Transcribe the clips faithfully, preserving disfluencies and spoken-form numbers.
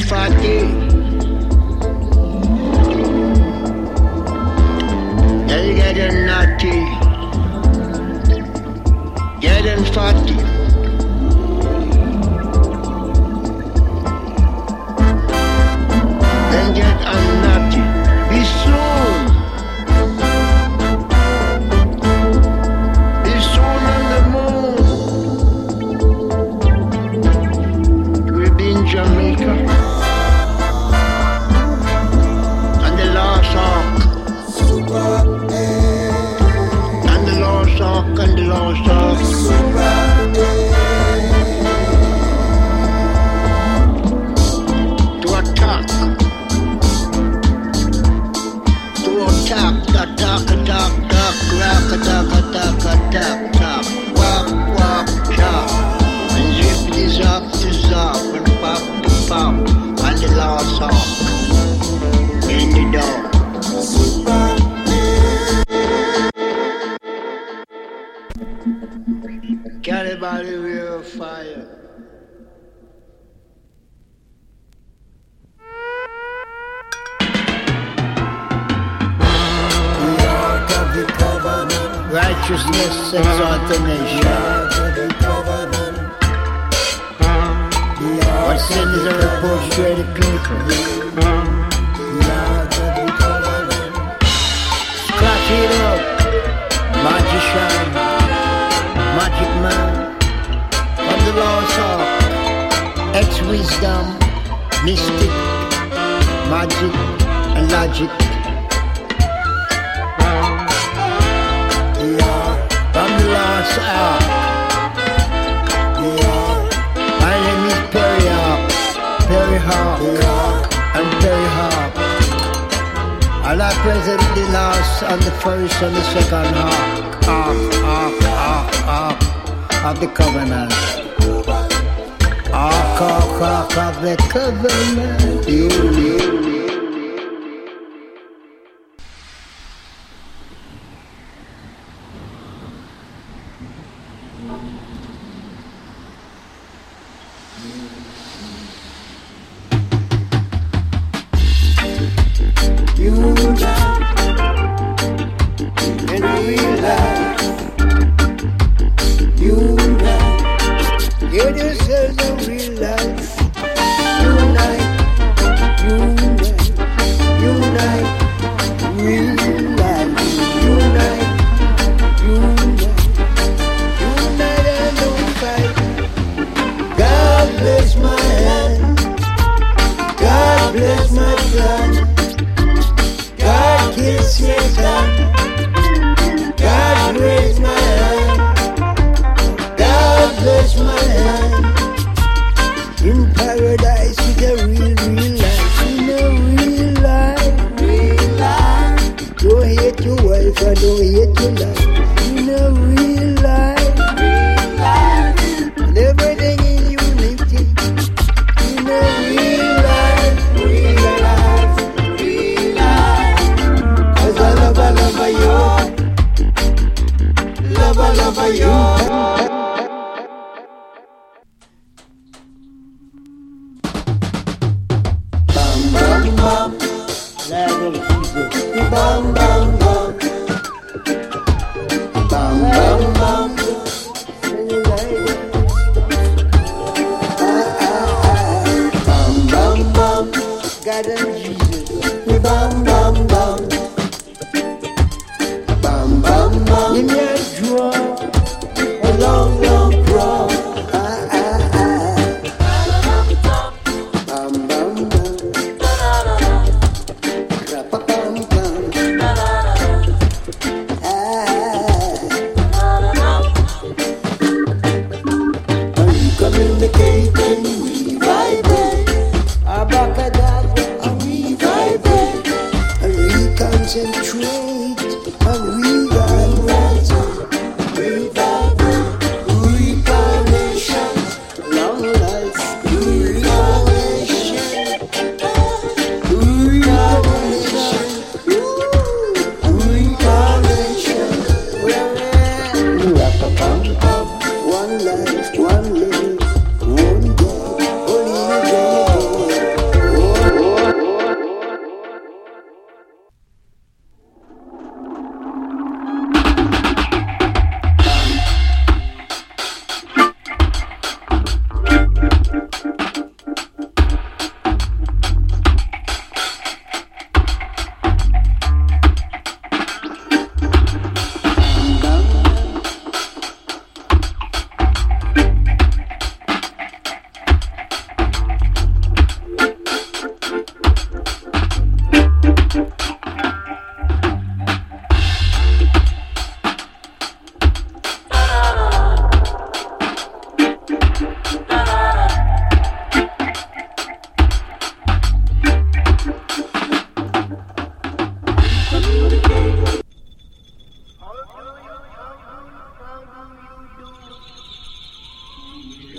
forty. Then you get them naughty. Get them forty. Then get unnaughty. Be soon. Be soon on the moon. We'll be in Jamaica. And the Lost Ark. And the Lost Ark and the Lost Ark. To attack. Attack, attack, attack, attack, rock, attack, attack, attack, attack, walk, walk, chop, and zip this up, this up, and pop, pop, and the last song, in the door. Cannibal real fire. Righteousness exalt the nation. What sin is a reproach to the people? Scratch it up, magician, magic man, from the lost ark, ex-wisdom, mystic, magic and logic. From the lost ark. My name is Perry Hawk, Perry Hawk, and Perry Hawk. And I present the last and the first and the second ark, ark, ark, ark, ark of the covenant. Ark, ark, ark of the covenant. You, you, you. One life, one life, one God. Only you can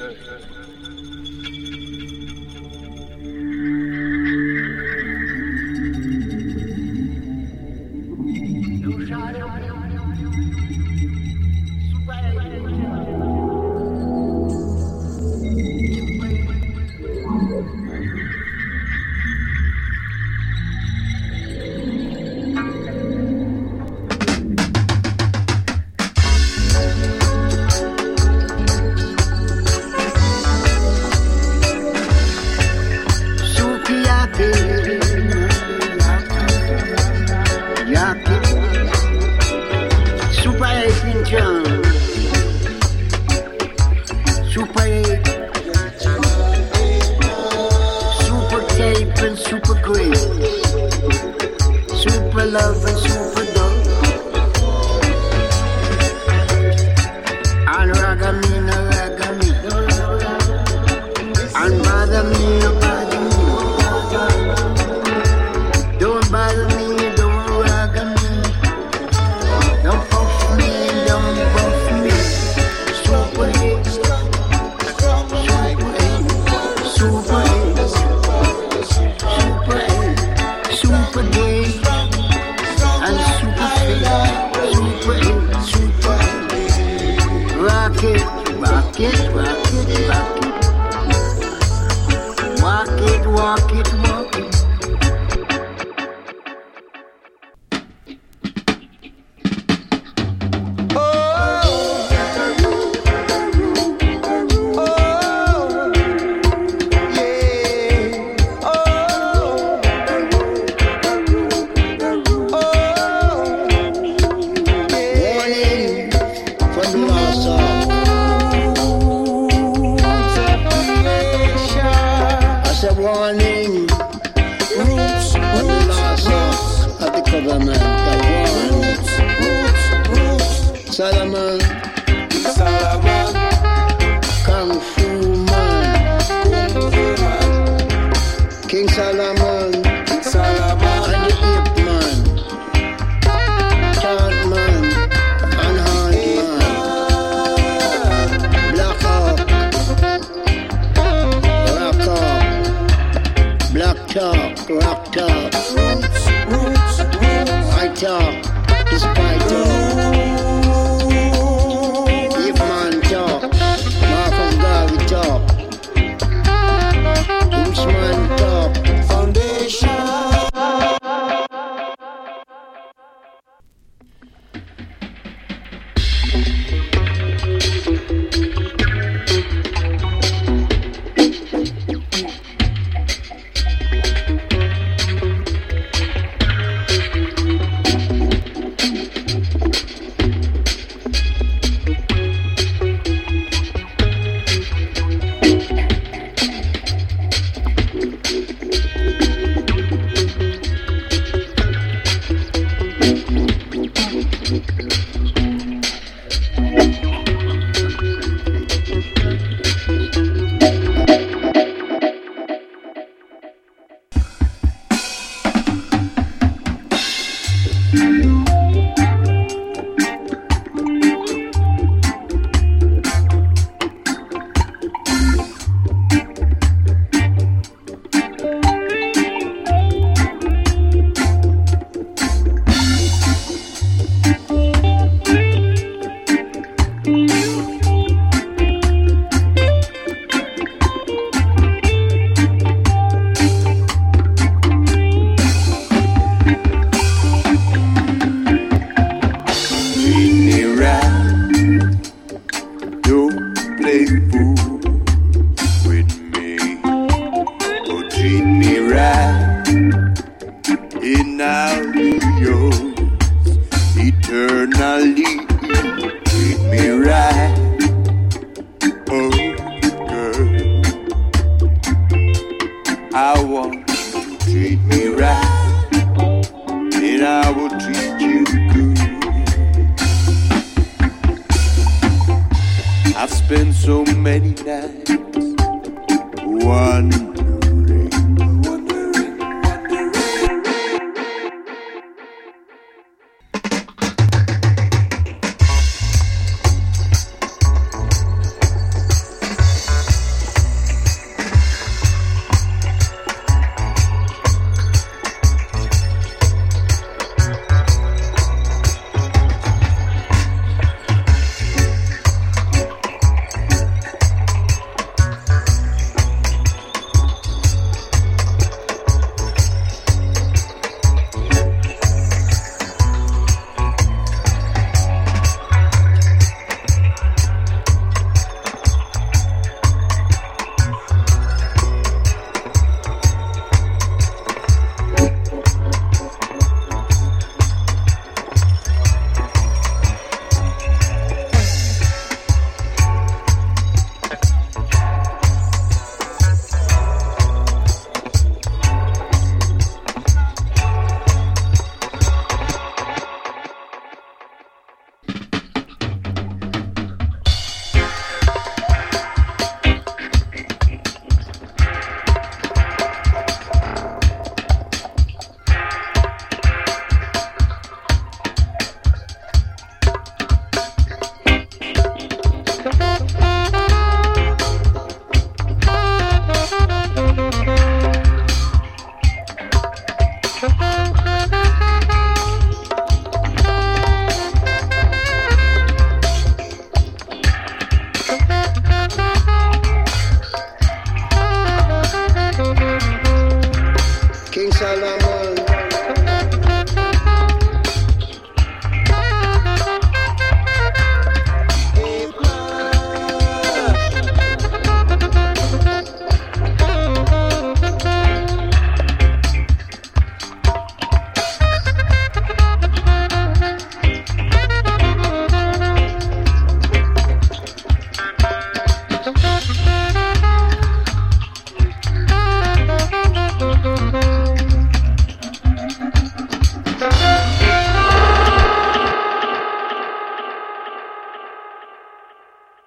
I've spent so many nights wondering